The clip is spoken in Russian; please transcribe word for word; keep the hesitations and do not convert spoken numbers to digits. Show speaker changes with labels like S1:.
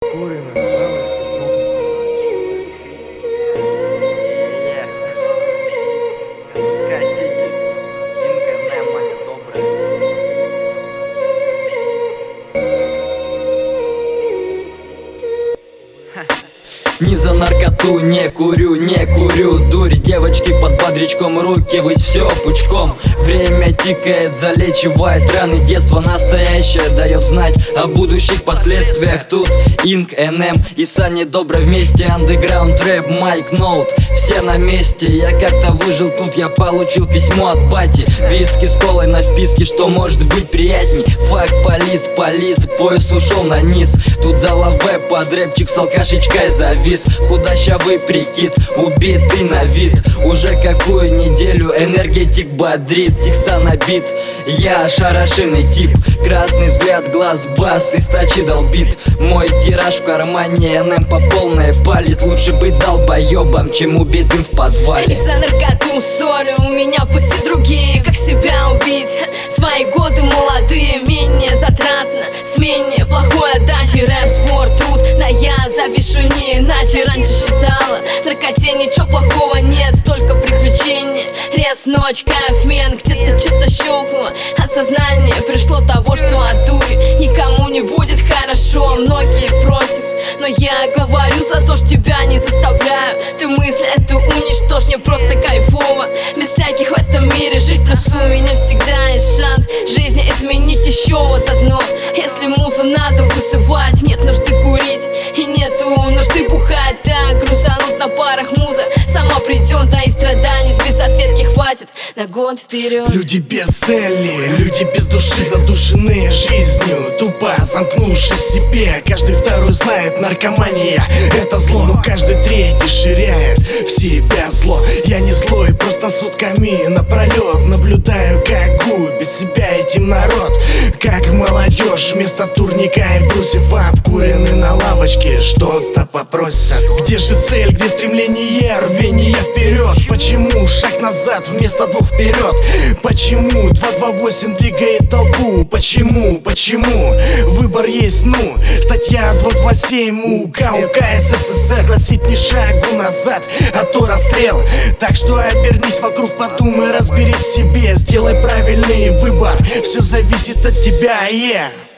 S1: Накурено, правда?
S2: Ни за наркоту не курю, не курю дурь. Девочки под бодрячком, руки ввысь, все пучком. Время тикает, залечивает раны детства. Настоящее дает знать о будущих последствиях. Тут Инк, эн эм и Саня Добро вместе. Андеграунд, рэп, майк, ноут, все на месте. Я как-то выжил тут, я получил письмо от бати. Виски с колой на вписке, что может быть приятней. Фак, полис, полис, пояс ушел на низ. Тут зала веб, под рэпчик с алкашечкой завис. Худощавый прикид, убитый на вид. Уже какую неделю энергетик бодрит. Текста набит, я ошарашенный тип. Красный взгляд, глаз, бас, из тачи долбит. Мой тираж в кармане, эн эм по полной палит. Лучше быть долбоебом, чем убитым в подвале.
S3: Из-за наркоту ссоры, у меня пути другие. Как себя убить? Свои годы молодые, менее затратно, с менее плохой отдачей. Рэп, спорт, труд, да я завишу не иначе. Раньше считала, в наркоте ничего плохого нет, только приключения. Лес, ночь, кайф, мен, где-то что-то щелкнуло. Осознание пришло того, что от дури никому не будет хорошо. Многие против, но я говорю за то, что тебя не заставляю. Ты мысль эту уничтожь, мне просто кайфово. Без всяких в этом мире жить, плюс у меня всегда есть шанс жизни изменить еще вот одно. Если музу надо высывать, нет нужды курить и нету нужды бухать. Да, грузанут на парах муза сама придет, да и страданий без ответки хватит на год вперед.
S4: Люди без цели, люди без души, задушенные жизнью, тупо замкнувшись в себе. Каждый второй знает, наркомания — это зло, но каждый третий ширяет в себя зло. Я не злой, просто сутками напролет наблюдаю, как губит себя этим народ. Как молодежь вместо турника и брусьев обкурены на лавочке, что-то попросят. Где же цель, где стремление, рвение вперед? Почему шаг назад вместо двух вперед? Почему два два восемь двигает толпу? Почему, почему? Выбор есть, ну, статья два два семь УК, УК СССР. Гласит не шагу назад, а то расстрел. Так что обернись вокруг, подумай, разберись в себе. Сделай правильный выбор, все зависит от тебя, yeah.